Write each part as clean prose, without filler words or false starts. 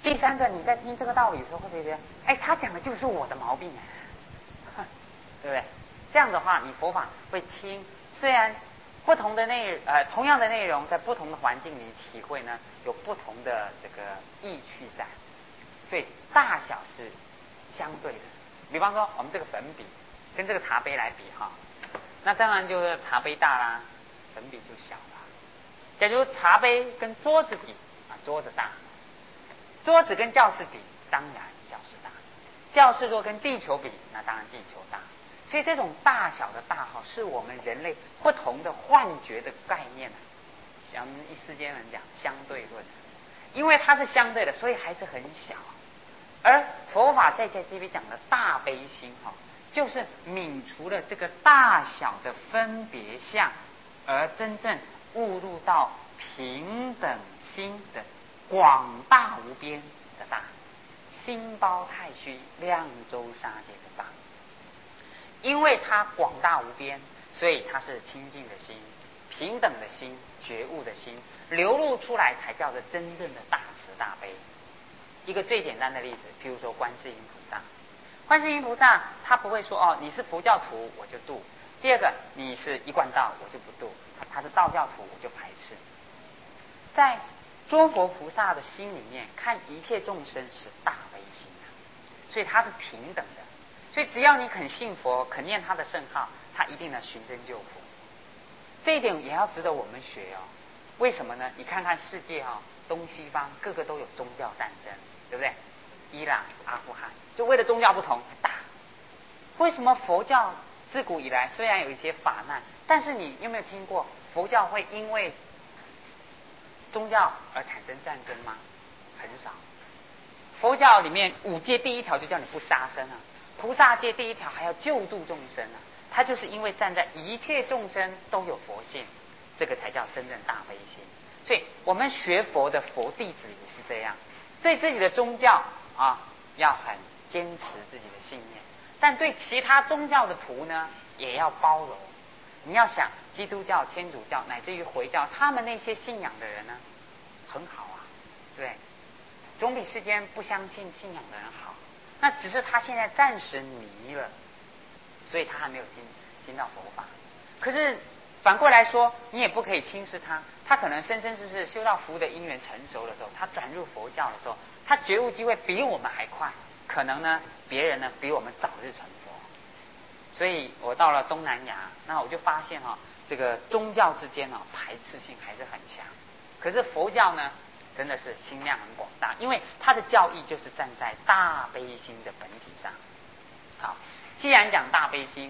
第三个，你在听这个道理的时候，会不会觉得，哎，他讲的就是我的毛病啊，对不对？这样的话，你佛法会听，虽然不同的同样的内容，在不同的环境里体会呢，有不同的这个意趣在，所以大小是相对的。比方说，我们这个粉笔跟这个茶杯来比哈，那当然就是茶杯大啦，粉笔就小啦。假如茶杯跟桌子比啊，桌子大；桌子跟教室比，当然教室大；教室若跟地球比，那当然地球大。所以这种大小的大小，是我们人类不同的幻觉的概念呢。像世间人讲相对论，因为它是相对的，所以还是很小。而佛法在这边讲的大悲心哈，就是泯除了这个大小的分别相，而真正悟入到平等心的广大无边的大，心包太虚，量周沙界的大。因为它广大无边，所以它是清净的心、平等的心、觉悟的心流露出来，才叫做真正的大慈大悲。一个最简单的例子，譬如说观世音菩萨，观世音菩萨他不会说哦，你是佛教徒我就度；第二个，你是一贯道我就不度，他是道教徒我就排斥。在诸佛菩萨的心里面，看一切众生是大悲心的，所以他是平等的。所以只要你肯信佛，肯念他的圣号，他一定能寻真救佛。这一点也要值得我们学哦。为什么呢？你看看世界哦，东西方个个都有宗教战争，对不对？伊朗、阿富汗，就为了宗教不同打。为什么佛教自古以来虽然有一些法难，但是你有没有听过佛教会因为宗教而产生战争吗？很少。佛教里面5戒第1条就叫你不杀生啊，菩萨戒第1条还要救度众生啊。他就是因为站在一切众生都有佛性，这个才叫真正大悲心。所以我们学佛的佛弟子也是这样，对自己的宗教啊要很坚持自己的信念，但对其他宗教的徒呢也要包容。你要想基督教、天主教乃至于回教，他们那些信仰的人呢很好啊，对，总比世间不相信信仰的人好。那只是他现在暂时迷了，所以他还没有听到佛法。可是反过来说，你也不可以轻视他，他可能生生世世修到福的因缘成熟的时候，他转入佛教的时候，他觉悟机会比我们还快，可能呢别人呢比我们早日成佛。所以我到了东南亚，那我就发现这个宗教之间排斥性还是很强。可是佛教呢真的是心量很广大，因为它的教义就是站在大悲心的本体上。好，既然讲大悲心，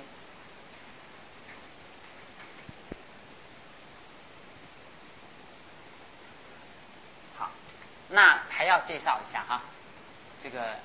好，那还要介绍一下这个，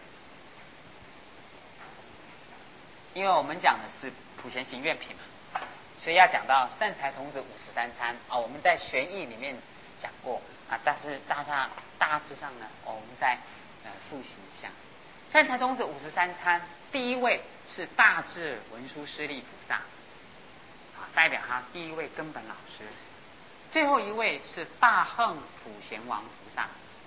因为我们讲的是普贤行愿品嘛，所以要讲到善财童子53参啊，我们在玄义里面讲过啊，但是大致上呢，我们再复习一下。善财童子53参，第一位是大智文殊师利菩萨，啊，代表他第一位根本老师。最后一位是大横普贤王菩萨。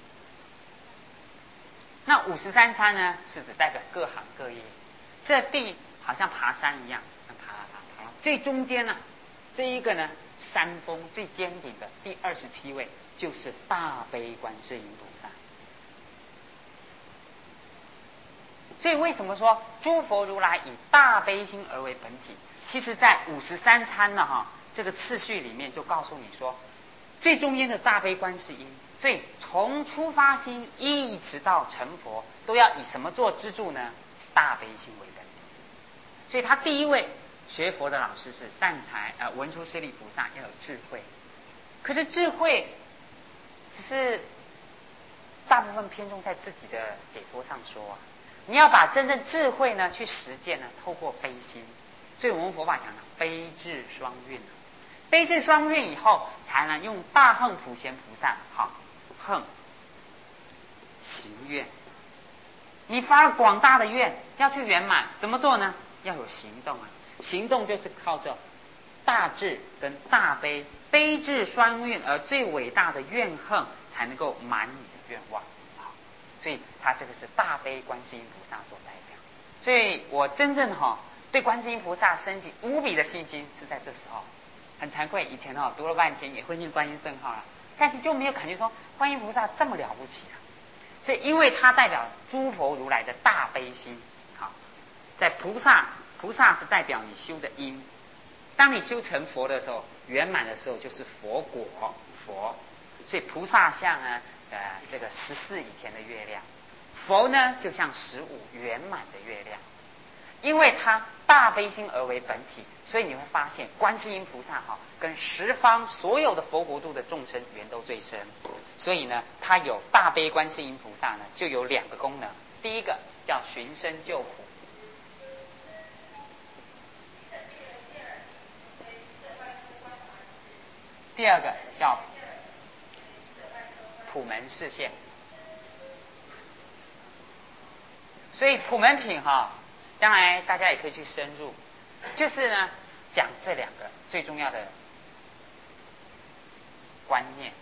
那53参呢，是指代表各行各业。这地好像爬山一样，爬到最中间呢，这一个呢山峰最尖顶的第27位就是大悲观世音菩萨。所以为什么说诸佛如来以大悲心而为本体？其实在53参呢这个次序里面就告诉你说，最中间的大悲观世音，所以从出发心一直到成佛，都要以什么做支柱呢？大悲心为本体。所以他第一位学佛的老师是善财文殊师利菩萨，要有智慧。可是智慧只是大部分偏重在自己的解脱上说啊，你要把真正智慧呢去实践呢，透过悲心。所以我们佛法讲的悲智双运，悲智双运以后，才能用大横普贤菩萨横行愿。你发了广大的愿要去圆满，怎么做呢？要有行动啊！行动就是靠着大智跟大悲，悲智双运，而最伟大的愿横才能够满你的愿望。 所以他这个是大悲观世音菩萨做代表。所以我真正对观世音菩萨升起无比的信心是在这时候。很惭愧，以前读了半天也会念观音圣号了，但是就没有感觉说观音菩萨这么了不起啊。所以因为它代表诸佛如来的大悲心。好，在菩萨是代表你修的因，当你修成佛的时候，圆满的时候就是佛果佛。所以菩萨像呢，这个14以前的月亮，佛呢就像15圆满的月亮。因为它大悲心而为本体，所以你会发现观世音菩萨跟十方所有的佛国度的众生缘都最深。所以呢，它有大悲观世音菩萨呢，就有2个功能。第一个叫寻声救苦，第二个叫普门示现。所以普门品将来大家也可以去深入，就是呢讲这2个最重要的观念。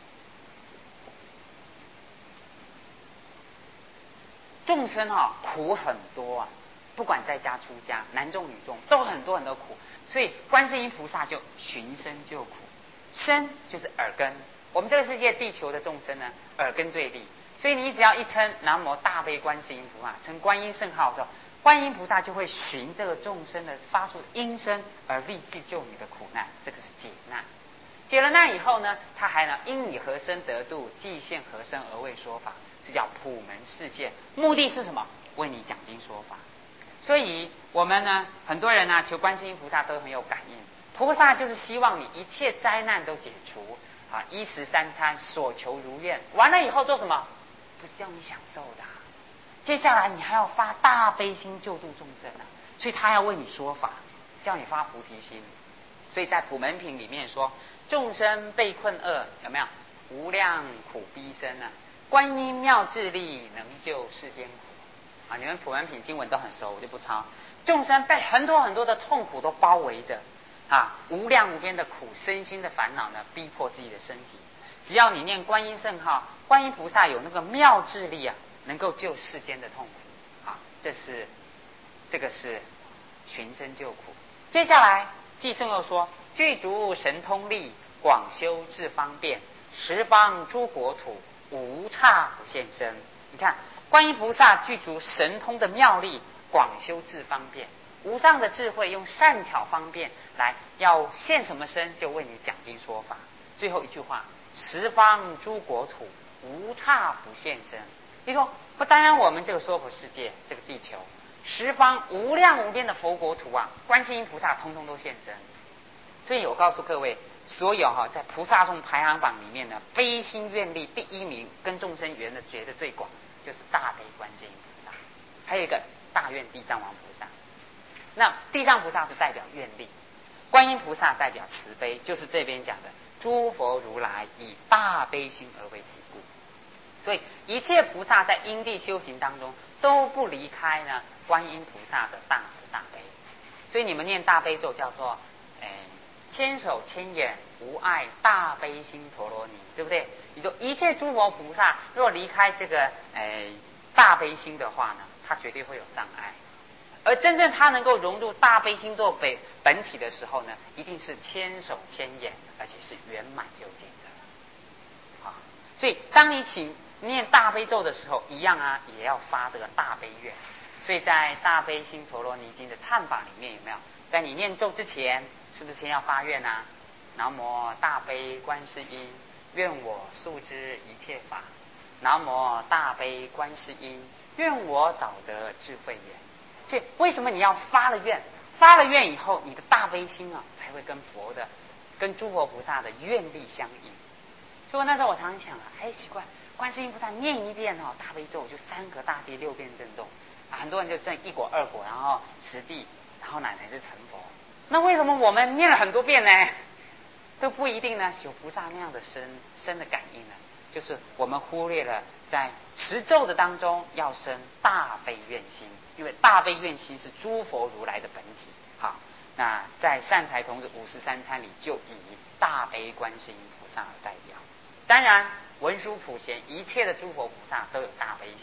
众生苦很多啊，不管在家出家，男众女众都很多苦，所以观世音菩萨就寻声救苦。声就是耳根，我们这个世界地球的众生呢，耳根最利，所以你只要一称南无大悲观世音菩萨，称观音圣号的时候，观音菩萨就会寻这个众生的发出音声而立即救你的苦难，这个是解难。解了难以后呢，他还因你何身得度，即现何身而为说法，是叫普门示现。目的是什么？为你讲经说法。所以我们呢，很多人求观世音菩萨都很有感应，菩萨就是希望你一切灾难都解除衣食三餐所求如愿。完了以后做什么？不是叫你享受的接下来你还要发大悲心救度众生所以他要为你说法，叫你发菩提心。所以在普门品里面说，众生被困厄，有没有无量苦逼身观音妙智力能救世间苦你们普门品经文都很熟，我就不抄。众生被很多很多的痛苦都包围着无量无边的苦，身心的烦恼呢逼迫自己的身体。只要你念观音圣号，观音菩萨有那个妙智力能够救世间的痛苦这个是寻声救苦。接下来偈颂又说，具足神通力，广修智方便，十方诸国土，无差不现身。你看观音菩萨具足神通的妙力，广修智方便，无上的智慧，用善巧方便来要现什么身就为你讲经说法。最后一句话，十方诸国土，无差不现身。你说不单单我们这个娑婆世界这个地球，十方无量无边的佛国土观世音菩萨通通都现身。所以我告诉各位，所有在菩萨众排行榜里面呢，悲心愿力第1名，跟众生缘的觉得最广，就是大悲观世音菩萨。还有一个大愿地藏王菩萨。那地藏菩萨是代表愿力，观音菩萨代表慈悲，就是这边讲的诸佛如来以大悲心而为体故。所以一切菩萨在因地修行当中都不离开观音菩萨的大慈大悲。所以你们念大悲咒叫做千手千眼无碍大悲心陀罗尼，对不对？你说一切诸佛菩萨若离开这个大悲心的话呢，他绝对会有障碍。而真正他能够融入大悲心做本体的时候呢，一定是千手千眼，而且是圆满究竟的。所以当你念大悲咒的时候，一样也要发这个大悲愿。所以在大悲心陀罗尼经的忏法里面，有没有在你念咒之前，是不是先要发愿南无大悲观世音，愿我速知一切法。南无大悲观世音，愿我早得智慧眼。所以为什么你要发了愿？发了愿以后，你的大悲心才会跟诸佛菩萨的愿力相应。所以那时候我常常想奇怪，观世音菩萨念一遍大悲咒就3个大地6遍震动很多人就证1果2果，然后10地，然后乃至成佛。那为什么我们念了很多遍呢，都不一定有菩萨那样的深的感应呢？就是我们忽略了在持咒的当中要生大悲愿心，因为大悲愿心是诸佛如来的本体。好，那在善财童子53参里就以大悲观世音菩萨而代表。当然文殊普贤一切的诸佛菩萨都有大悲心，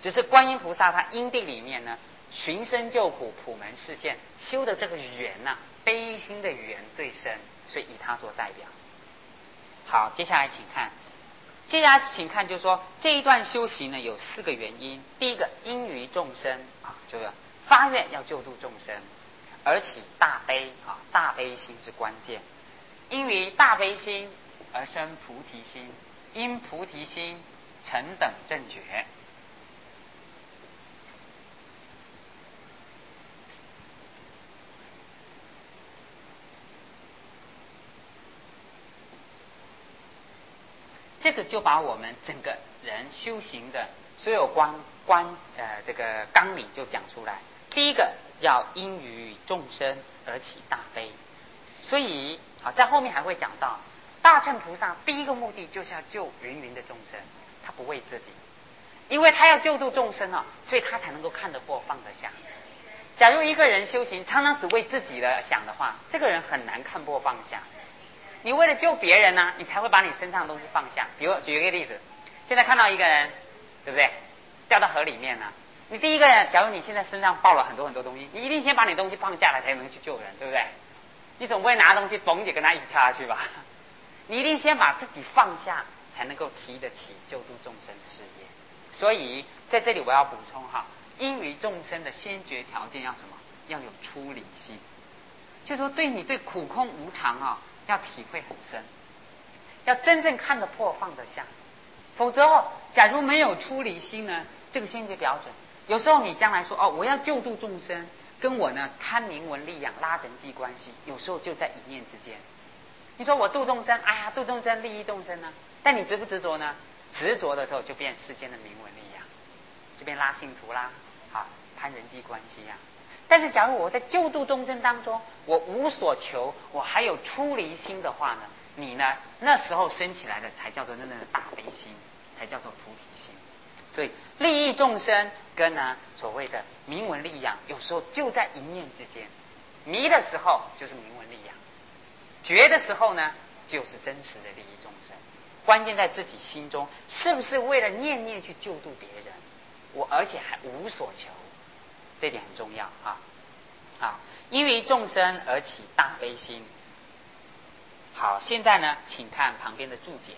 只是观音菩萨他因地里面呢，寻声救苦，普门示现，修的这个缘呐，悲心的缘最深，所以以他做代表。好，接下来请看，就是说这一段修行呢有4个原因。第一个，因于众生啊，就是发愿要救度众生，而起大悲啊，大悲心是关键。因于大悲心而生菩提心，因菩提心成等正觉。这个就把我们整个人修行的所有这个纲领就讲出来。第一个要因于众生而起大悲，所以在后面还会讲到，大乘菩萨第一个目的就是要救芸芸的众生，他不为自己，因为他要救度众生所以他才能够看得破放得下。假如一个人修行常常只为自己的想的话，这个人很难看破放下。你为了救别人呢，你才会把你身上的东西放下。比如举一个例子，现在看到一个人，对不对？掉到河里面了，你第一个人，假如你现在身上抱了很多很多东西，你一定先把你东西放下来才能去救人，对不对？你总不会拿东西嘣就跟他一起跳下去吧？你一定先把自己放下，才能够提得起救度众生的事业。所以在这里我要补充因于众生的先决条件要什么？要有出离心，就是说你对苦空无常要体会很深，要真正看得破放得下。否则假如没有出离心呢，这个先决标准，有时候你将来说我要救度众生，跟我呢贪名闻利养拉人际关系，有时候就在一念之间。你说我度众生，度众生利益众生呢，但你执不执着呢？执着的时候就变世间的名闻利养，就变拉信徒啦，攀人际关系呀。但是假如我在救度众生当中，我无所求，我还有出离心的话呢，你呢那时候生起来的才叫做真正的大悲心，才叫做菩提心。所以利益众生跟所谓的名闻利养，有时候就在一念之间。迷的时候就是名闻利养，觉的时候呢就是真实的利益众生。关键在自己心中是不是为了念念去救度别人，而且还无所求，这点很重要因为众生而起大悲心。好，现在呢请看旁边的注解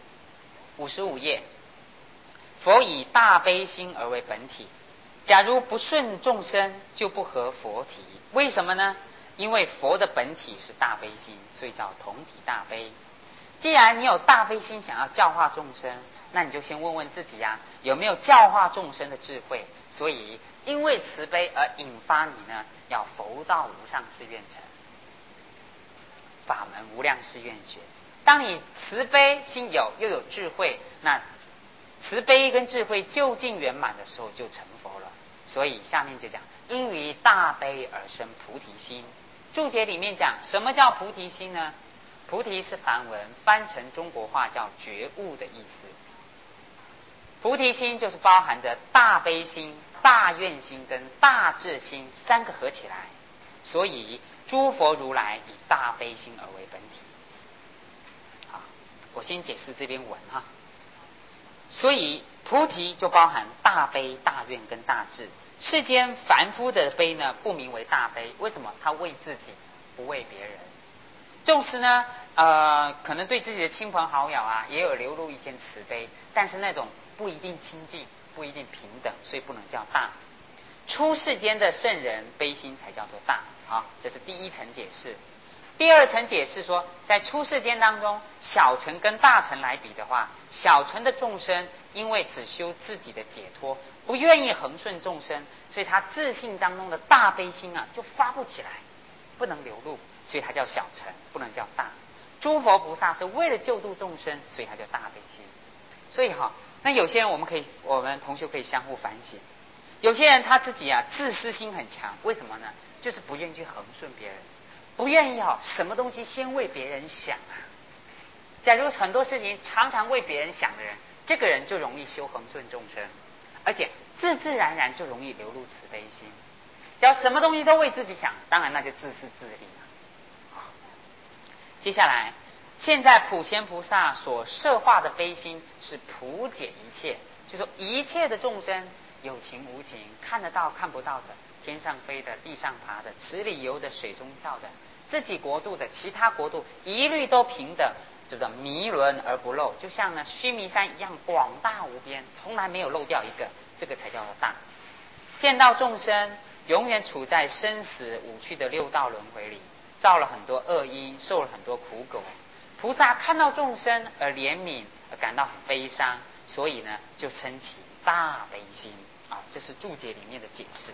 ，55页，佛以大悲心而为本体，假如不顺众生，就不合佛体。为什么呢？因为佛的本体是大悲心，所以叫同体大悲。既然你有大悲心想要教化众生，那你就先问问自己有没有教化众生的智慧。所以因为慈悲而引发你呢要佛道无上誓愿成，法门无量誓愿学。当你慈悲心有又有智慧，那慈悲跟智慧究竟圆满的时候就成佛了。所以下面就讲因于大悲而生菩提心。注解里面讲什么叫菩提心呢？菩提是梵文，翻成中国话叫觉悟的意思。菩提心就是包含着大悲心、大愿心跟大智心3个合起来，所以诸佛如来以大悲心而为本体。好，我先解释这边文所以菩提就包含大悲、大愿跟大智。世间凡夫的悲呢，不名为大悲，为什么？他为自己，不为别人。纵使呢可能对自己的亲朋好友也有流露一件慈悲，但是那种不一定亲近，不一定平等，所以不能叫大。出世间的圣人悲心才叫做大。好，这是第一层解释。第二层解释说，在出世间当中，小乘跟大乘来比的话，小乘的众生因为只修自己的解脱，不愿意恒顺众生，所以他自信当中的大悲心就发不起来，不能流露，所以它叫小乘，不能叫大。诸佛菩萨是为了救度众生，所以它叫大悲心。所以那有些人我们同学可以相互反省。有些人他自己自私心很强，为什么呢？就是不愿意去恒顺别人，不愿意什么东西先为别人想假如很多事情常常为别人想的人，这个人就容易修恒顺众生，而且自自然然就容易流露慈悲心。只要什么东西都为自己想，当然那就自私自利了。接下来，现在普贤菩萨所摄化的悲心是普解一切， 就说一切的众生有情无情，看得到看不到的，天上飞的，地上爬的，池里游的，水中跳的，自己国度的，其他国度，一律都平等，这个弥伦而不漏，就像呢须弥山一样广大无边，从来没有漏掉一个，这个才叫做大。见到众生永远处在生死五趣的六道轮回里，造了很多恶因，受了很多苦果。菩萨看到众生而怜悯，而感到很悲伤，所以呢就称起大悲心啊，这是注解里面的解释。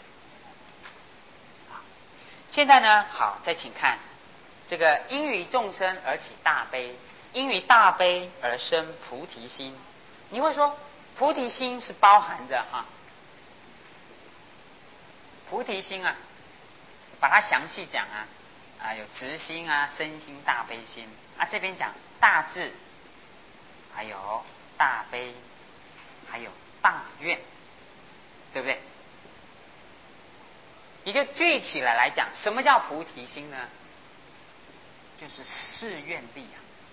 现在呢，好，再请看这个因于众生而起大悲，因于大悲而生菩提心。你会说菩提心是包含着菩提心啊，把它详细讲有直心身心大悲心这边讲大智，还有大悲，还有大愿，对不对？也就具体来讲，什么叫菩提心呢？就是誓愿力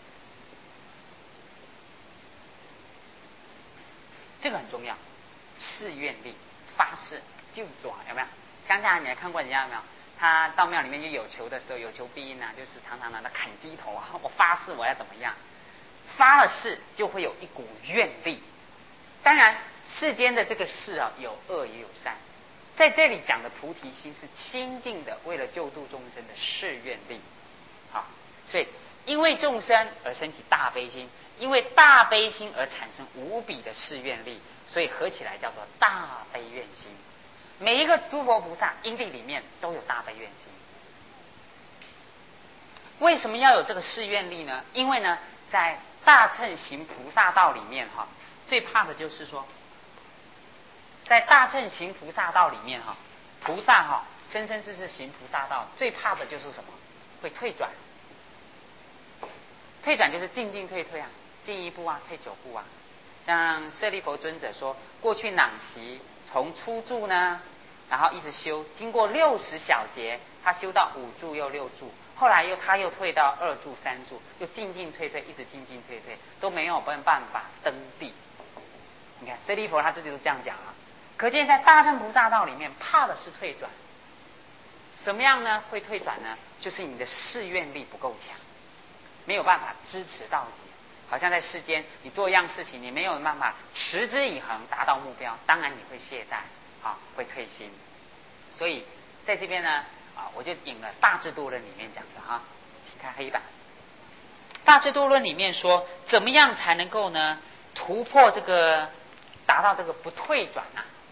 这个很重要。誓愿力，发誓就做，有没有？乡下你还看过人家有没有？他到庙里面去有求的时候，有求必应就是常常他砍鸡头我发誓我要怎么样，发了誓就会有一股愿力。当然世间的这个誓有恶也有善，在这里讲的菩提心是清净的，为了救度众生的誓愿力。所以因为众生而升起大悲心，因为大悲心而产生无比的誓愿力，所以合起来叫做大悲愿心。每一个诸佛菩萨因地里面都有大悲愿心。为什么要有这个誓愿力呢？因为呢在大乘行菩萨道里面最怕的就是说，在大乘行菩萨道里面菩萨生生世世行菩萨道，最怕的就是什么？会退转。退转就是进进退退进一步退九步像舍利弗尊者说，过去囊习从初住呢，然后一直修，经过60小节，他修到5住又6住，后来他又退到2住3住，又进进退退，一直进进退退，都没有办法登地。你看舍利弗他自己都这样讲可见在大乘菩萨道里面怕的是退转。什么样呢会退转呢？就是你的誓愿力不够强，没有办法支持到底。好像在世间你做一样事情，你没有办法持之以恒达到目标，当然你会懈怠会退心。所以在这边呢我就引了大智度论里面讲的请看黑板。大智度论里面说，怎么样才能够呢突破这个，达到这个不退转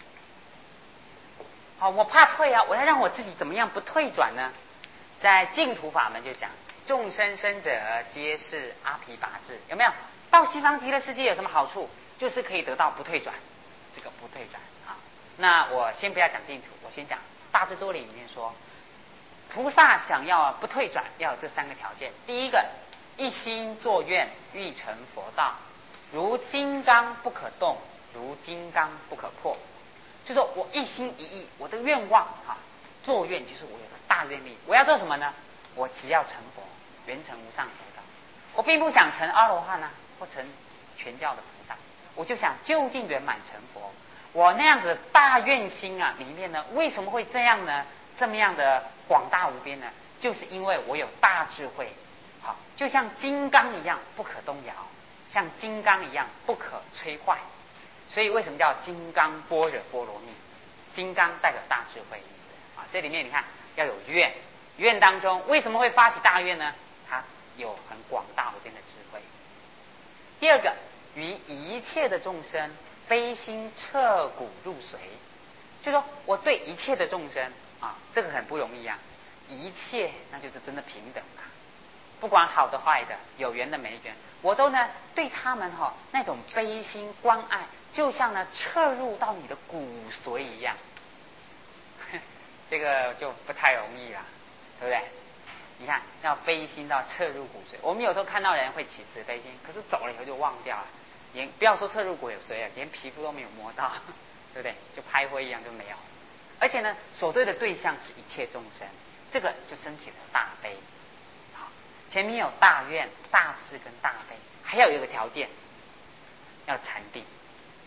我怕退我要让我自己怎么样不退转呢？在净土法门就讲，众生生者皆是阿毗跋致，有没有？到西方极乐世界有什么好处？就是可以得到不退转，这个不退转那我先不要讲净土，我先讲大智度论里面说，菩萨想要不退转，要有这3个条件。第一个，一心作愿，欲成佛道，如金刚不可动，如金刚不可破。就说我一心一意，我的愿望作愿就是我有个大愿力，我要做什么呢？我只要成佛，圆成无上佛道。我并不想成阿罗汉或成全教的菩萨，我就想就近圆满成佛。我那样子大愿心里面呢，为什么会这样呢？这么样的广大无边呢？就是因为我有大智慧，就像金刚一样不可动摇，像金刚一样不可摧坏。所以为什么叫金刚般若波罗蜜？金刚代表大智慧意思这里面你看要有愿，愿当中为什么会发起大愿呢？它有很广大无边的智慧。第二个，于一切的众生悲心彻骨入髓，就说我对一切的众生这个很不容易一切那就是真的平等不管好的坏的，有缘的没缘，我都呢对他们那种悲心关爱，就像呢彻入到你的骨髓一样。这个就不太容易了，对不对？你看要悲心到彻入骨髓，我们有时候看到人会起慈悲心，可是走了以后就忘掉了，连不要说彻入骨髓连皮肤都没有摸到，对不对？就拍灰一样就没有。而且呢所对的对象是一切众生，这个就升起了大悲。前面有大愿、大智跟大悲，还要有一个条件，要禅定。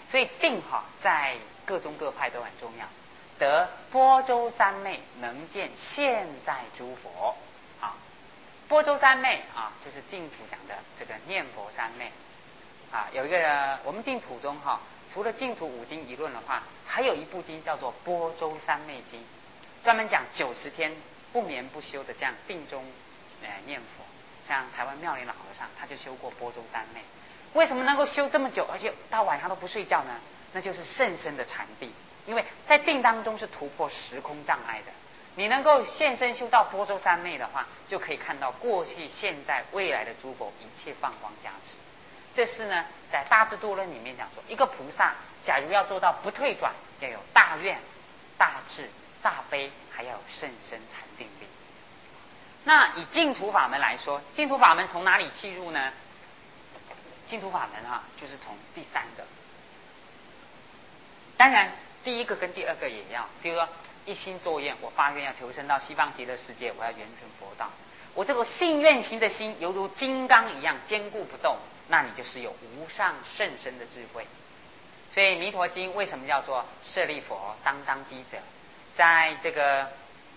所以定在各宗各派都很重要。得般舟三昧，能见现在诸佛。般舟三昧就是净土讲的这个念佛三昧。有一个我们净土中除了净土五经一论的话，还有一部经叫做般舟三昧经，专门讲90天不眠不休的这样定中念佛。像台湾妙莲老和尚他就修过般舟三昧。为什么能够修这么久，而且到晚上都不睡觉呢？那就是甚深的禅定，因为在定当中是突破时空障碍的。你能够现身修到般舟三昧的话，就可以看到过去、现在、未来的诸佛一切放光加持。这是呢，在大智度论里面讲说，一个菩萨假如要做到不退转，要有大愿、大智、大悲，还要有甚深禅定力。那以净土法门来说，净土法门从哪里切入呢？净土法门就是从第三个。当然第一个跟第二个也要，比如说一心作愿，我发愿要求生到西方极乐世界，我要圆成佛道。我这个信愿行的心犹如金刚一样坚固不动，那你就是有无上甚深的智慧。所以弥陀经为什么叫做舍利佛当当机者？在这个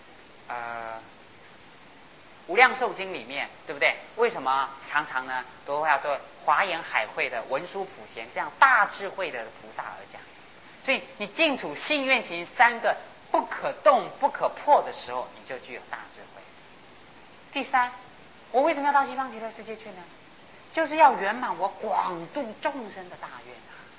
无量寿经里面，对不对？为什么常常呢都要对华严海会的文殊普贤这样大智慧的菩萨而讲？所以你净土信愿行三个不可动不可破的时候，你就具有大智慧。第三，我为什么要到西方极乐世界去呢？就是要圆满我广度众生的大愿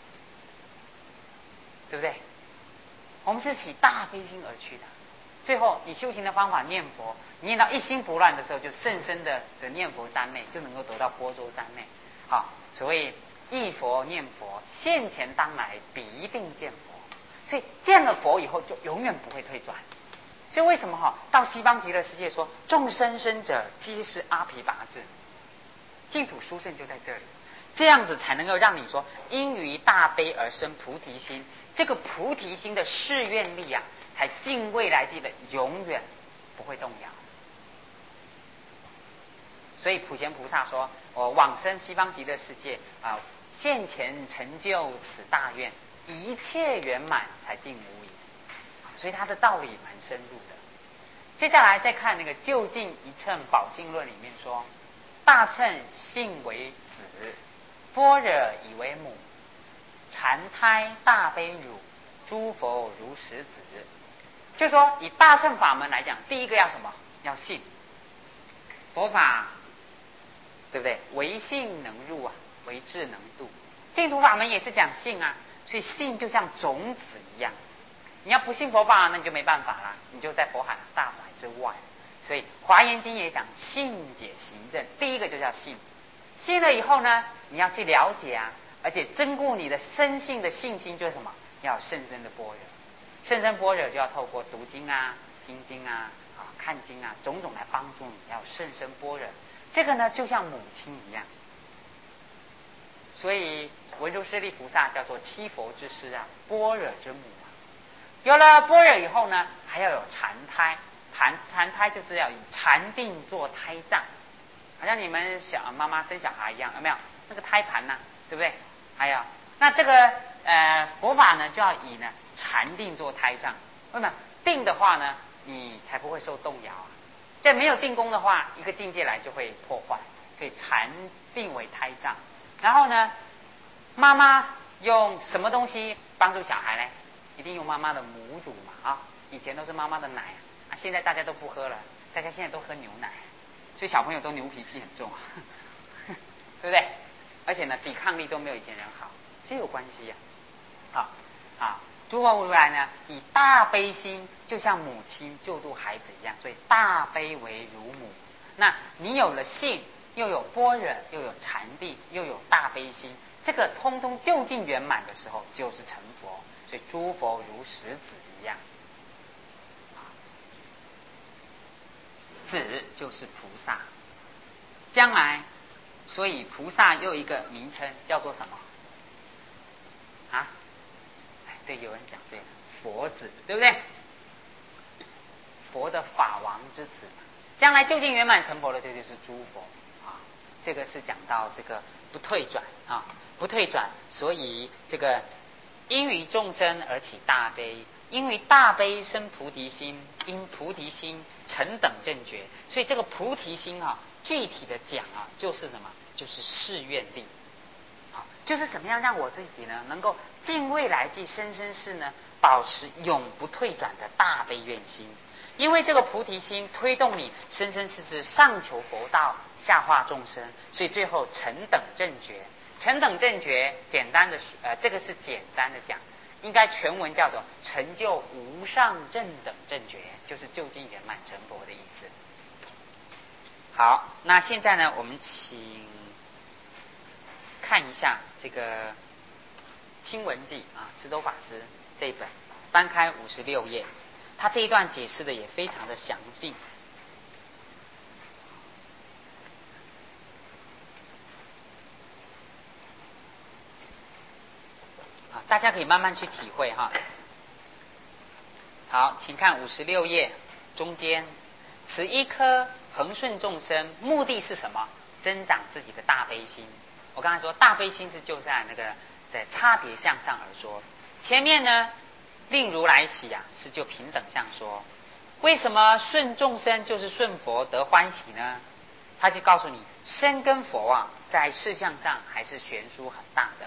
对不对？我们是起大悲心而去的。最后你修行的方法念佛，你念到一心不乱的时候，就甚深的这念佛三昧，就能够得到般舟三昧。所谓忆佛念佛，现前当来必定见佛。所以见了佛以后，就永远不会退转。所以为什么到西方极乐世界说众生生者皆是阿毗跋致，净土殊胜就在这里。这样子才能够让你说因于大悲而生菩提心，这个菩提心的誓愿力才尽未来际的永远不会动摇。所以普贤菩萨说，我往生西方极乐世界现前成就此大愿，一切圆满才尽无疑。所以他的道理蛮深入的。接下来再看那个究竟一乘宝性论里面说，大乘性为子，般若以为母，禅胎大悲乳，诸佛如实子。就说以大乘法门来讲，第一个要什么？要信。佛法对不对？唯信能入唯智能度。净土法门也是讲信所以信就像种子一样。你要不信佛法，那你就没办法啦，你就在佛海大海之外。所以华严经也讲信解行证，第一个就叫信。信了以后呢，你要去了解而且增固你的深信的信心，就是什么？要有甚深的般若。甚深般若就要透过读经听经看经种种来帮助你，要有甚深般若。这个呢就像母亲一样。所以文殊师利菩萨叫做七佛之师般若之母有了般若以后呢，还要有禅胎。禅胎就是要以禅定做胎藏，好像你们妈妈生小孩一样，有没有那个胎盘对不对？还有那这个佛法呢，就要以禅定做胎藏。为什么？定的话呢，你才不会受动摇这没有定功的话，一个境界来就会破坏。所以禅定为胎藏。然后呢，妈妈用什么东西帮助小孩呢？一定用妈妈的母乳嘛以前都是妈妈的奶现在大家都不喝了，大家现在都喝牛奶，所以小朋友都牛脾气很重对不对？而且呢，抵抗力都没有以前人好，这有关系诸佛如来呢，以大悲心就像母亲救度孩子一样，所以大悲为乳母。那你有了信，又有般若，又有禅定，又有大悲心，这个通通究竟圆满的时候，就是成佛。所以诸佛如实子一样，子就是菩萨。将来，所以菩萨又有一个名称叫做什么对，有人讲对了，佛子，对不对？佛的法王之子，将来究竟圆满成佛的，这就是诸佛这个是讲到这个不退转不退转，所以这个因于众生而起大悲，因为大悲生菩提心，因菩提心成等正觉。所以这个菩提心啊，具体的讲啊，就是什么？就是誓愿力。好，就是怎么样让我自己呢，能够尽未来际生生世呢，保持永不退转的大悲愿心。因为这个菩提心推动你生生世世上求佛道，下化众生，所以最后成等正觉。成等正觉，简单的这个是简单的讲，应该全文叫做成就无上正等正觉，就是究竟圆满成佛的意思。好，那现在呢，我们请看一下这个《清文记》啊，智州法师这一本，翻开56页，他这一段解释的也非常的详尽。大家可以慢慢去体会哈。好，请看56页中间，此一颗恒顺众生，目的是什么？增长自己的大悲心。我刚才说大悲心是就在那个在差别相上而说，前面呢令如来喜啊，是就平等相说。为什么顺众生就是顺佛得欢喜呢？他就告诉你，身跟佛啊，在事相上还是悬殊很大的。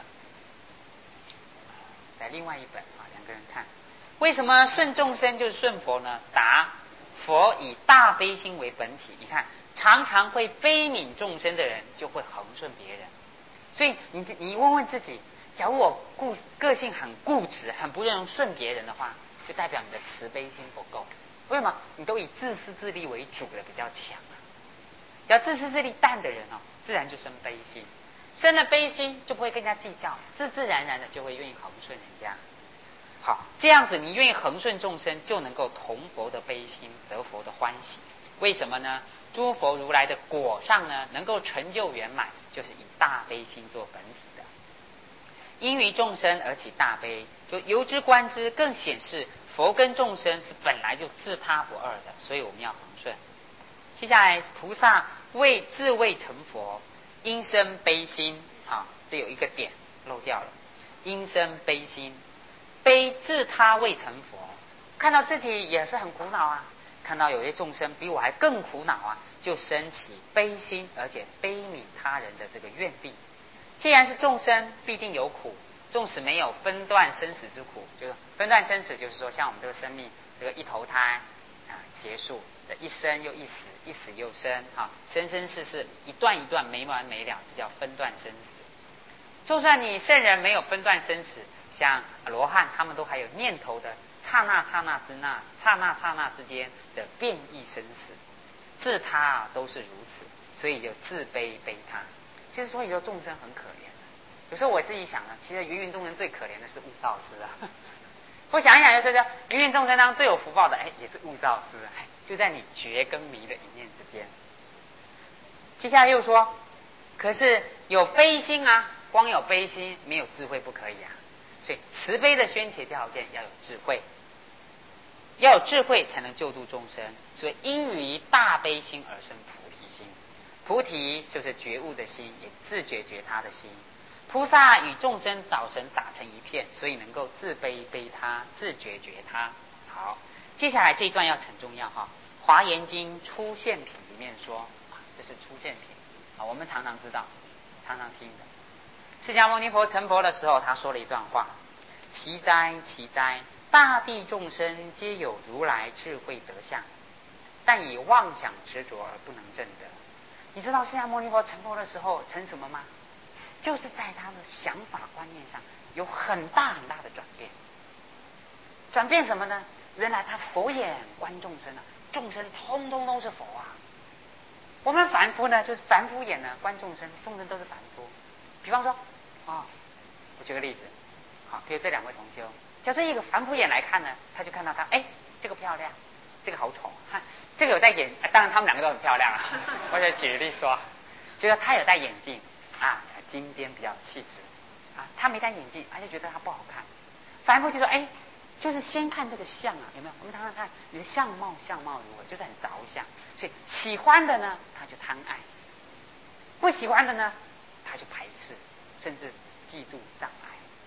在另外一本啊，两个人看，为什么顺众生就是顺佛呢？答：佛以大悲心为本体。你看，常常会悲悯众生的人，就会恒顺别人。所以你问问自己，假如我个性很固执，很不认顺别人的话，就代表你的慈悲心不够。为什么？你都以自私自利为主的比较强啊。只要自私自利淡的人哦，自然就生悲心。生了悲心就不会跟人家计较，自自然然的就会愿意恒顺人家。好，这样子你愿意恒顺众生，就能够同佛的悲心，得佛的欢喜。为什么呢？诸佛如来的果上呢，能够成就圆满，就是以大悲心做本体的。因于众生而起大悲，就由之观之，更显示佛跟众生是本来就自他不二的，所以我们要恒顺。接下来，菩萨自谓成佛，因生悲心啊，这有一个点漏掉了。因生悲心，悲自他未成佛，看到自己也是很苦恼啊，看到有些众生比我还更苦恼啊，就生起悲心，而且悲悯他人的这个愿力。既然是众生，必定有苦，纵使没有分段生死之苦，就是分段生死，就是说像我们这个生命，这个一投胎啊结束，一生又一死，一死又生啊，生生世世一段一段没完没了，这叫分段生死。就算你圣人没有分段生死，像罗汉他们都还有念头的刹那刹那之间的变异生死，自他啊都是如此，所以就自悲悲他。其实所以说众生很可怜，有时候我自己想呢，其实芸芸众生最可怜的是悟道师啊。我想一想，就是芸芸众生当中最有福报的，也是悟道师，就在你觉跟迷的一念之间。接下来又说，可是有悲心啊，光有悲心没有智慧不可以啊。所以慈悲的宣解条件要有智慧，要有智慧才能救度众生。所以因于大悲心而生菩提心，菩提就是觉悟的心，也自觉觉他的心。菩萨与众生早晨打成一片，所以能够自悲悲他，自觉觉他。好，接下来这一段要很重要哈，《华严经》出现品里面说，这是出现品啊，我们常常知道，常常听的。释迦牟尼佛成佛的时候，他说了一段话：奇哉奇哉，大地众生皆有如来智慧德相，但以妄想执着而不能证得。你知道释迦牟尼佛成佛的时候成什么吗？就是在他的想法观念上有很大很大的转变。转变什么呢？原来他佛眼观众生啊，众生通通都是佛啊。我们凡夫呢，就是凡夫眼呢观众生，众生都是凡夫。比方说，我举个例子，好，比如这两位同修，叫这一个凡夫眼来看呢，他就看到他，这个漂亮，这个好丑，这个有戴眼，当然他们两个都很漂亮啊。我就举例说，就是他有戴眼镜啊，金边比较气质啊，他没戴眼镜，他就觉得他不好看。凡夫就说，就是先看这个相啊，有没有？我们常常看你的相貌如何，就是很着相。所以喜欢的呢，他就贪爱；不喜欢的呢，他就排斥，甚至嫉妒障碍。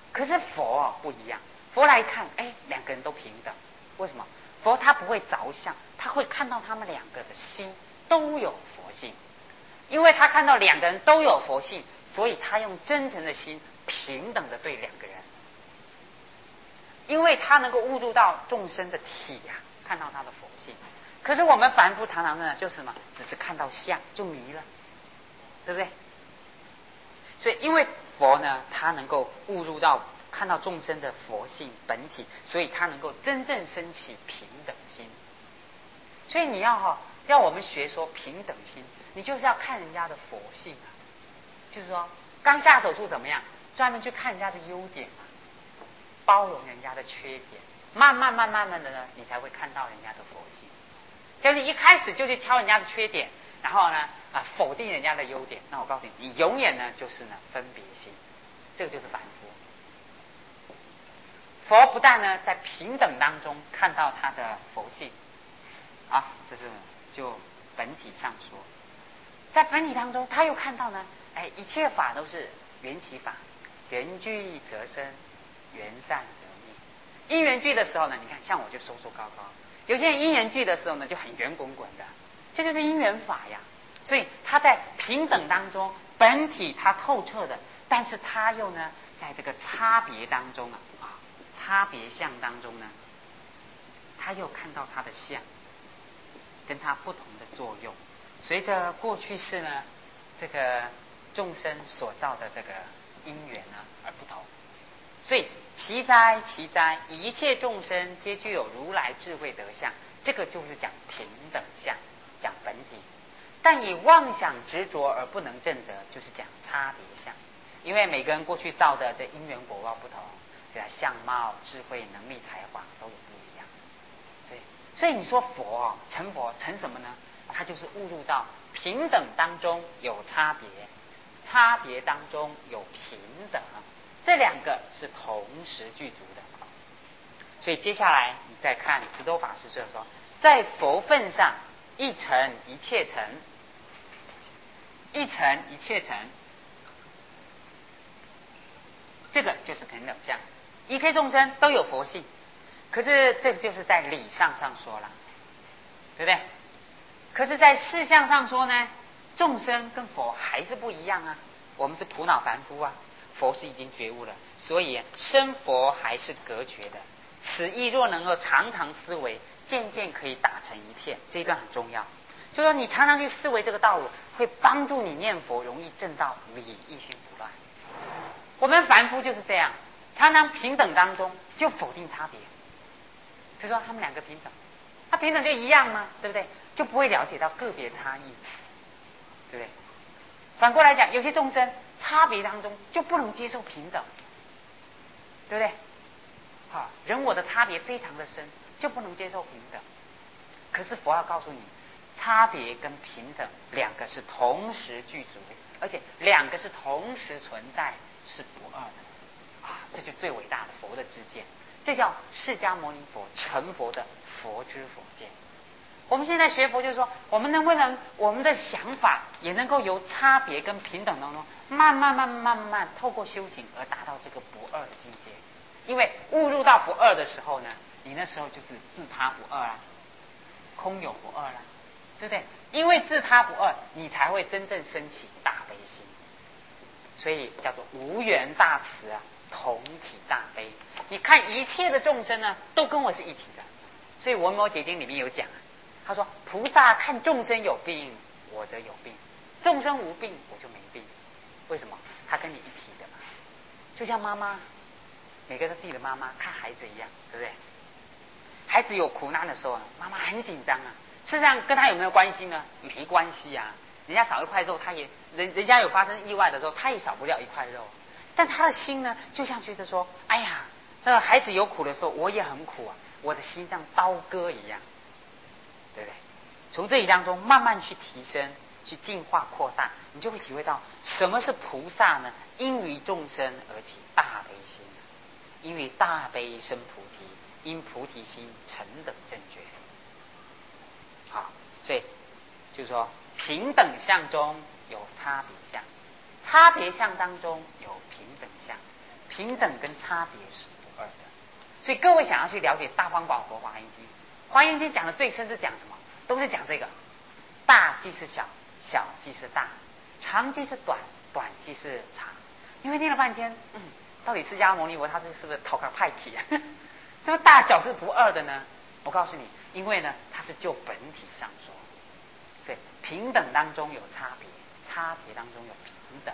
可是佛不一样，佛来看，两个人都平等。为什么？佛他不会着相，他会看到他们两个的心都有佛性，因为他看到两个人都有佛性，所以他用真诚的心平等的对两个人，因为他能够悟入到众生的体呀，看到他的佛性。可是我们凡夫常常呢，就是什么，只是看到相就迷了，对不对？所以因为佛呢，他能够悟入到看到众生的佛性本体，所以他能够真正升起平等心。所以你要我们学说平等心，你就是要看人家的佛性啊，就是说刚下手处怎么样，专门去看人家的优点嘛，包容人家的缺点，慢慢的呢，你才会看到人家的佛性。假如你一开始就去挑人家的缺点，然后呢否定人家的优点，那我告诉你，你永远呢就是呢分别心，这个就是凡夫。佛不但呢在平等当中看到他的佛性，这是就本体上说，在本体当中他又看到呢，一切法都是缘起法，缘聚则生，缘散则灭。因缘聚的时候呢，你看像我就收收高高，有些人因缘聚的时候呢就很圆滚滚的，这就是因缘法呀。所以他在平等当中，本体他透彻的，但是他又呢在这个差别当中差别相当中呢，他又看到他的相跟他不同的作用，随着过去世呢这个众生所造的这个因缘呢而不同。所以其哉其哉，一切众生皆具有如来智慧德相，这个就是讲平等相，讲本体。但以妄想执着而不能证得，就是讲差别相。因为每个人过去造的这因缘果报不同，这相貌、智慧、能力、才华都有不一样。对，所以你说佛成佛成什么呢？他就是悟入到平等当中有差别，差别当中有平等，这两个是同时具足的。所以接下来你再看持多法师这说，在佛分上一诚一切诚，一诚一切诚，这个就是平等相。一切众生都有佛性，可是这个就是在理上说了，对不对？可是在事相上说呢，众生跟佛还是不一样啊。我们是苦恼凡夫啊，佛是已经觉悟了，所以生佛还是隔绝的。此意若能够常常思维，渐渐可以打成一片。这一段很重要，就说你常常去思维这个道路，会帮助你念佛容易证到理一心不乱。我们凡夫就是这样，常常平等当中就否定差别。比如说他们两个平等，他平等就一样吗？对不对？就不会了解到个别差异，对不对？反过来讲，有些众生差别当中就不能接受平等，对不对？人我的差别非常的深，就不能接受平等。可是佛要告诉你，差别跟平等两个是同时具足，而且两个是同时存在，是不二的。这就最伟大的佛的知见，这叫释迦牟尼佛成佛的佛知佛见。我们现在学佛就是说，我们能不能我们的想法也能够由差别跟平等当中慢慢透过修行而达到这个不二的境界。因为悟入到不二的时候呢，你那时候就是自他不二啦，空有不二啦，对不对？因为自他不二，你才会真正升起大悲心，所以叫做无缘大慈同体大悲。你看一切的众生呢，都跟我是一体的。所以《文摩诘经》里面有讲，他说菩萨看众生有病，我则有病；众生无病，我就没病。为什么？他跟你一体的嘛，就像妈妈。每个都自己的妈妈看孩子一样，对不对？孩子有苦难的时候，妈妈很紧张啊。事实上跟他有没有关系呢？没关系啊。人家少一块肉，人家有发生意外的时候，他也少不了一块肉。但他的心呢，就像觉得说，哎呀，那个孩子有苦的时候，我也很苦啊，我的心像刀割一样，对不对？从这里当中慢慢去提升，去进化扩大，你就会体会到什么是菩萨呢？因于众生而起大悲心。因为大悲生菩提，因菩提心成等正觉。所以就是说平等相中有差别相，差别相当中有平等相。 平等跟差别是不二的。所以各位想要去了解大方广佛华严经，华严经讲的最深是讲什么？都是讲这个，大即是小，小即是大，长即是短，短即是长。因为念了半天，到底释迦牟尼佛他是不是讨个派体啊？这个大小是不二的呢？我告诉你，因为呢，它是就本体上说，所以平等当中有差别，差别当中有平等。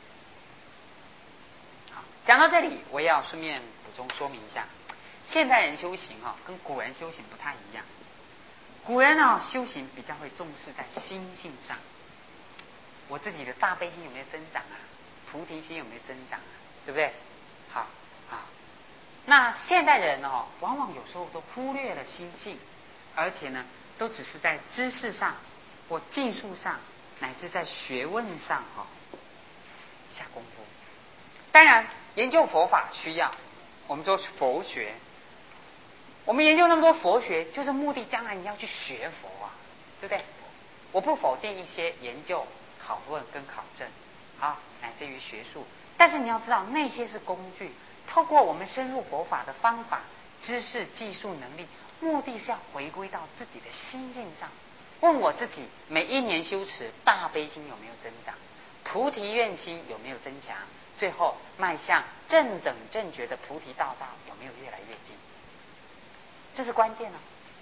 好，讲到这里，我也要顺便补充说明一下，现代人修行跟古人修行不太一样。古人修行比较会重视在心性上，我自己的大悲心有没有增长啊？菩提心有没有增长啊？对不对？好。那现代人往往有时候都忽略了心性，而且呢，都只是在知识上或技术上，乃至在学问上下功夫。当然，研究佛法需要，我们说佛学，我们研究那么多佛学，就是目的将来你要去学佛啊，对不对？我不否定一些研究、讨论跟考证，乃至于学术，但是你要知道，那些是工具。透过我们深入佛法的方法、知识、技术、能力，目的是要回归到自己的心境上。问我自己，每一年修持大悲心有没有增长？菩提愿心有没有增强？最后迈向正等正觉的菩提道有没有越来越近？这是关键。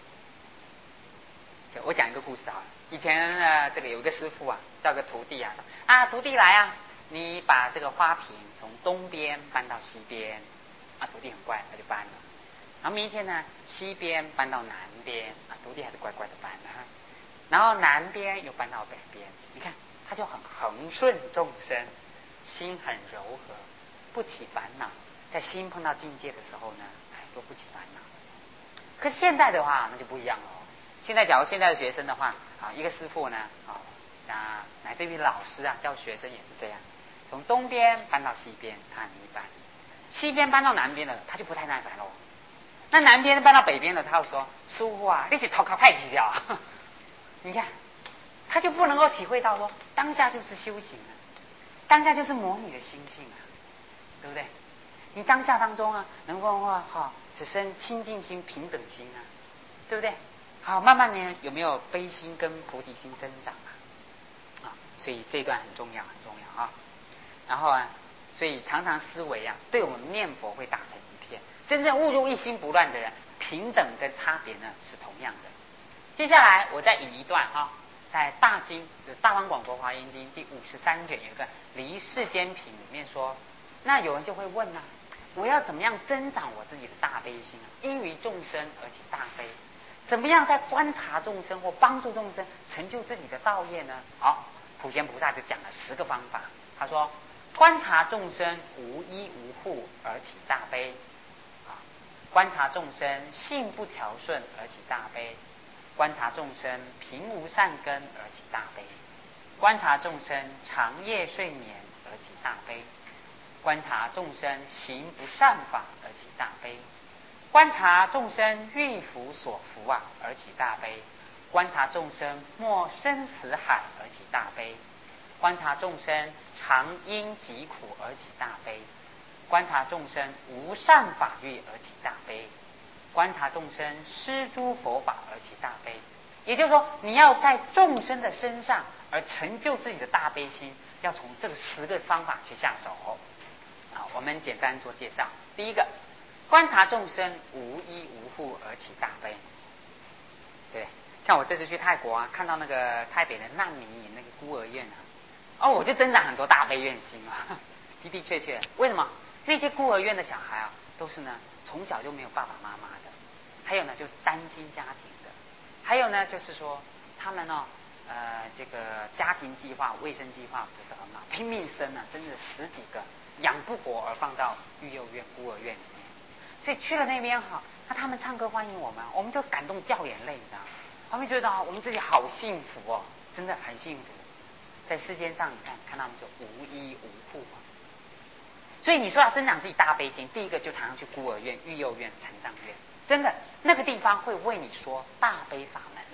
我讲一个故事以前这个有一个师傅叫个徒弟徒弟来你把这个花瓶从东边搬到西边徒弟很乖，他就搬了。然后明天呢，西边搬到南边徒弟还是乖乖的搬然后南边又搬到北边，你看他就很恒顺众生，心很柔和，不起烦恼。在心碰到境界的时候呢，都不起烦恼。可是现代的话，那就不一样了。现在假如现在的学生的话一个师父呢乃至于老师教学生也是这样，从东边搬到西边他很一般，西边搬到南边的他就不太耐烦了。那南边搬到北边的他会说，师父你是讨卡派皮掉你看他就不能够体会到说当下就是修行当下就是模拟的心性对不对？你当下当中能够只生清净心、平等心对不对？好，慢慢呢有没有悲心跟菩提心增长所以这一段很重要，很重要然后所以常常思维对我们念佛会打成一片。真正悟入一心不乱的人，平等跟差别呢是同样的。接下来我再引一段在大经《大方广佛华严经》第53卷有一个离世间品里面说，那有人就会问我要怎么样增长我自己的大悲心因于众生而起大悲，怎么样在观察众生或帮助众生成就自己的道业呢？好，普贤菩萨就讲了10个方法。他说，观察众生无依无护而起大悲观察众生性不调顺而起大悲，观察众生贫无善根而起大悲，观察众生长夜睡眠而起大悲，观察众生行不善法而起大悲，观察众生欲福所福而起大悲，观察众生没生死海而起大悲，观察众生常因疾苦而起大悲，观察众生无善法欲而起大悲，观察众生施诸佛法而起大悲。也就是说，你要在众生的身上而成就自己的大悲心，要从这个10个方法去下手我们简单做介绍。第一个，观察众生无依无护而起大悲。对，像我这次去泰国看到那个台北的难民营那个孤儿院我就增长很多大悲愿心的的确确。为什么？那些孤儿院的小孩都是呢从小就没有爸爸妈妈的，还有呢就是单亲家庭的，还有呢就是说他们这个家庭计划、卫生计划不是很好，拼命生生了10几个，养不活而放到育幼院、孤儿院里面。所以去了那边那他们唱歌欢迎我们，我们就感动掉眼泪，你知道吗？他们觉得我们自己好幸福真的很幸福。在世间上，你看他们就无依无护所以你说要增长自己大悲心，第一个就常常去孤儿院、育幼院、残障院，真的那个地方会为你说大悲法门。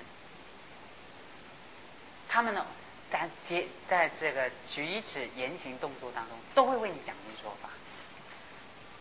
他们呢，在这个举止、言行、动作当中，都会为你讲经说法。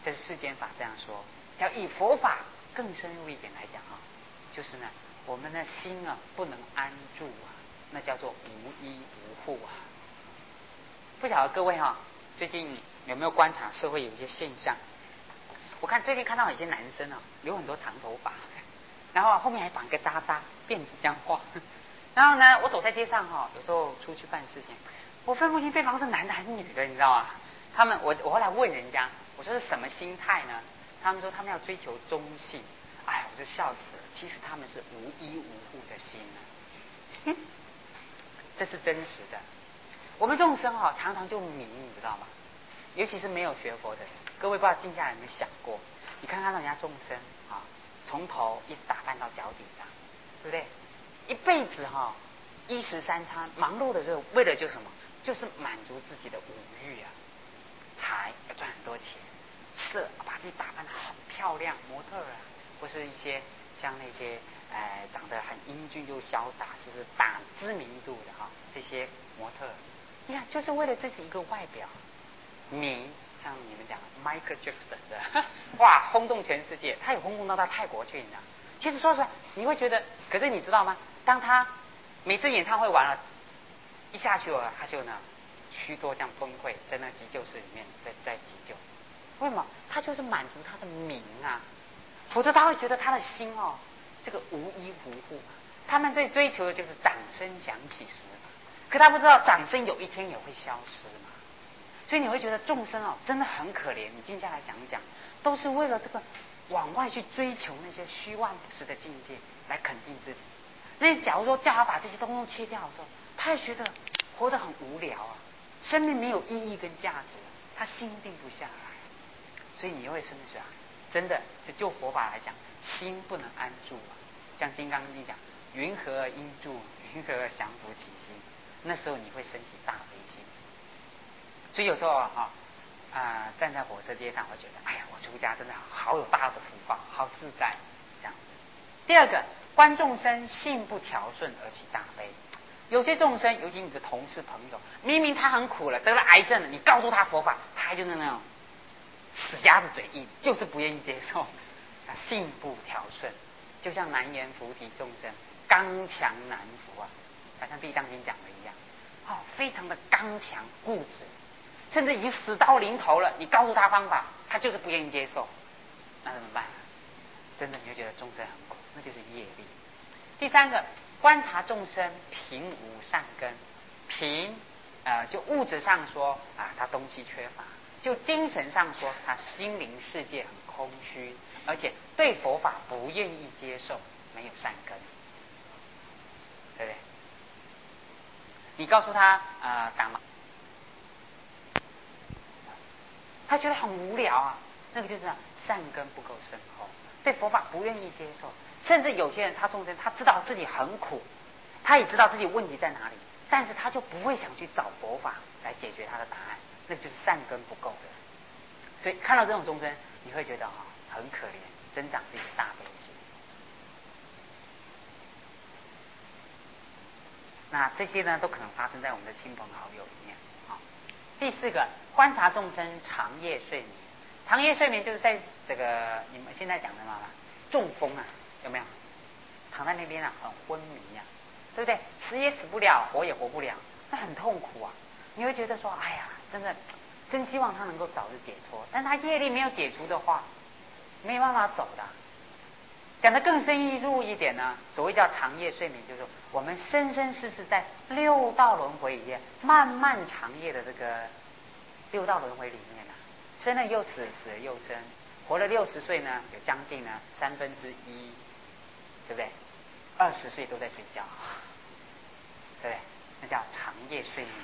这是世间法这样说。叫以佛法更深入一点来讲啊，就是呢，我们的心啊不能安住啊，那叫做无依无护啊。不晓得各位哈，最近有没有观察社会有一些现象？我看最近看到有些男生啊，留很多长头发，然后后面还绑一个渣渣辫子这样画。然后呢，我走在街上哈，有时候出去办事情，我分不清对方是男的还是女的，你知道吗？我后来问人家，我说是什么心态呢？他们说他们要追求中性。哎，我就笑死了。其实他们是无依无护的心呢。这是真实的。我们众生哈，常常就迷，你知道吗？尤其是没有学佛的人，各位不知道静下来有没有想过？你看看人家众生啊，从头一直打扮到脚底上，对不对？一辈子哈，衣食三餐忙碌的时候，为了就什么？就是满足自己的五欲啊，财要赚很多钱，色把自己打扮得很漂亮，模特啊，或是一些像那些长得很英俊又潇洒，就是打知名度的哈，这些模特，你看就是为了自己一个外表。名像你们讲的 Michael Jackson 的，哇，轰动全世界，他有轰动到泰国去，你知道？其实说实话，你会觉得，可是你知道吗？当他每次演唱会完了，一下去了，他就呢虚脱这样崩溃，在那急救室里面在急救。为什么？他就是满足他的名啊，否则他会觉得他的心哦，这个无依无护。他们最追求的就是掌声响起时，可他不知道掌声有一天也会消失嘛。所以你会觉得众生哦真的很可怜，你静下来想一想，都是为了这个往外去追求那些虚幻不实的境界来肯定自己。那假如说叫他把这些东西切掉的时候，他也觉得活得很无聊啊，生命没有意义跟价值，他心定不下来。所以你会生出啊，真的就佛法来讲，心不能安住啊。像《金刚经》讲，云何而应住？云何而降伏其心？那时候你会升起大悲心。所以有时候站在火车街上，我觉得，哎呀，我出家真的好有大的福报，好自在这样子。第二个，观众生性不调顺而起大悲。有些众生，尤其你的同事朋友，明明他很苦了，得了癌症了，你告诉他佛法，他就是那种死鸭子嘴硬，就是不愿意接受，性不调顺，就像难言菩提众生，刚强难服啊，好像《地藏经》讲的一样，非常的刚强固执。甚至已经死到临头了，你告诉他方法，他就是不愿意接受，那怎么办？真的你会觉得众生很苦，那就是业力。第三个，观察众生贫无善根。贫就物质上说他东西缺乏；就精神上说，他心灵世界很空虚，而且对佛法不愿意接受，没有善根，对不对？你告诉他干嘛？他觉得很无聊啊，那个就是善根不够深厚，对佛法不愿意接受。甚至有些人他众生，他知道自己很苦，他也知道自己问题在哪里，但是他就不会想去找佛法来解决他的答案，那就是善根不够的。所以看到这种众生，你会觉得很可怜，增长自己的大悲心。那这些呢，都可能发生在我们的亲朋好友里面。第四个，观察众生长夜睡眠。长夜睡眠就是在这个你们现在讲的嘛，中风啊，有没有？躺在那边很昏迷啊，对不对？死也死不了，活也活不了，那很痛苦啊。你会觉得说，哎呀，真希望他能够早日解脱，但他业力没有解除的话，没有办法走的。讲得更深入一点呢，所谓叫长夜睡眠，就是说我们生生世世在六道轮回里面，漫漫长夜的这个六道轮回里面生了又死，死了又生，活了60岁呢，有将近呢1/3，对不对？20岁都在睡觉，对不对？那叫长夜睡眠。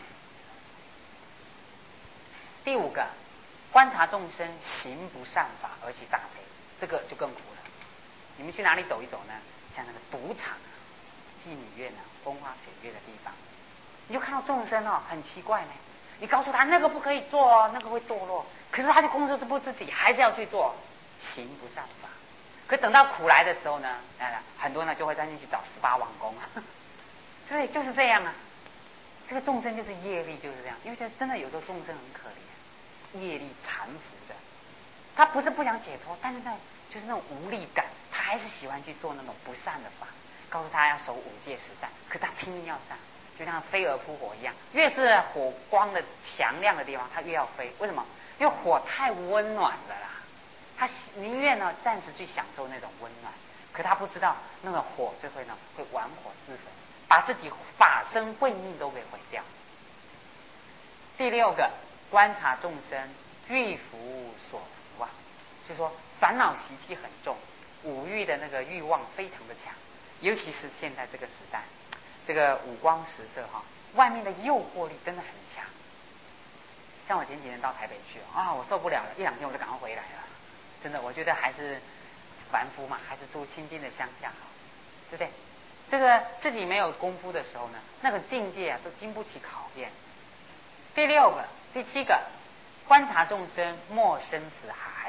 第五个，观察众生行不善法而起大悲，这个就更苦了。你们去哪里走一走呢？像那个赌场、妓女院风花雪月的地方，你就看到众生很奇怪呢。你告诉他那个不可以做那个会堕落，可是他就控制不自己，还是要去做，行不善法。可等到苦来的时候呢，很多呢就会钻进去找18王公，对，就是这样啊。这个众生就是业力就是这样，因为真的有时候众生很可怜，业力缠缚的， 他不是不想解脱，但是呢，就是那种无力感，他还是喜欢去做那种不善的法。告诉他要守5戒10善，可他拼命要上，就像飞蛾扑火一样，越是火光的强亮的地方，他越要飞。为什么？因为火太温暖了啦，他宁愿呢暂时去享受那种温暖，可他不知道那个火就会玩火自焚，把自己法身慧命都给毁掉。第6个，观察众生欲福所福啊，就是说烦恼习气很重，五欲的那个欲望非常的强，尤其是现在这个时代，这个五光十色外面的诱惑力真的很强。像我前几天到台北去我受不了了，1、2天我就赶快回来了。真的，我觉得还是凡夫嘛，还是住清净的乡下好，对不对？这个自己没有功夫的时候呢，那个境界都经不起考验。第7个，观察众生莫生死海。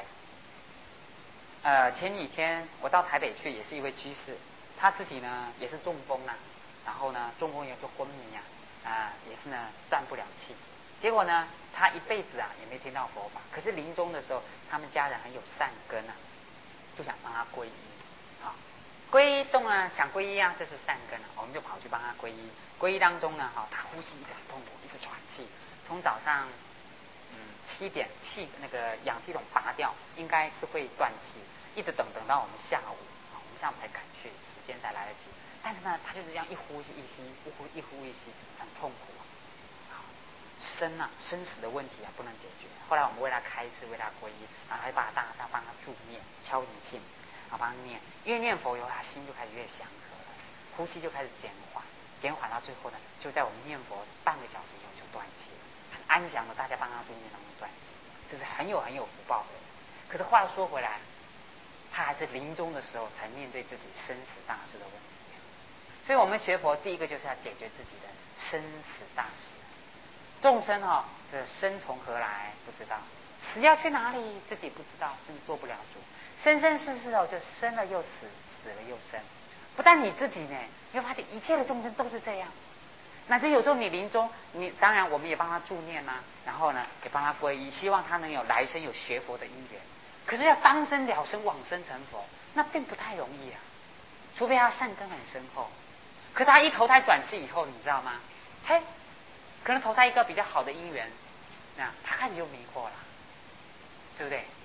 前几天我到台北去，也是一位居士，他自己呢也是中风然后呢中风也就昏迷也是呢断不了气。结果呢，他一辈子也没听到佛法，可是临终的时候，他们家人很有善根就想帮他皈依皈依想皈依这是善根我们就跑去帮他皈依。皈依当中呢他呼吸一直很痛苦，一直喘气，从早上7点气那个氧气筒拔掉，应该是会断气，一直等到我们下午我们下午才赶去，时间才来得及。但是呢，他就是这样一呼一吸，一呼一吸，很痛苦生死的问题不能解决。后来我们为他开示，为他皈依，然后还帮他助念，敲仪磬，帮他念，越念佛以后，他心就开始越祥和了，呼吸就开始减缓到最后呢，就在我们念佛半个小时以后就断气了，很安详的，大家帮他助念当中断气，这是很有福报的。可是话又说回来，他还是临终的时候才面对自己生死大事的问题。所以我们学佛第一个就是要解决自己的生死大事。众生这生从何来不知道，死要去哪里自己不知道，甚至做不了主。生生世世就生了又死，死了又生。不但你自己呢，你会发现一切的众生都是这样。乃至有时候你临终，当然我们也帮他助念然后呢也帮他皈依，希望他能有来生有学佛的因缘。可是要当生了生往生成佛，那并不太容易除非他善根很深厚。可是他一投胎转世以后，你知道吗？可能投胎一个比较好的因缘，他开始就迷惑了，对不对？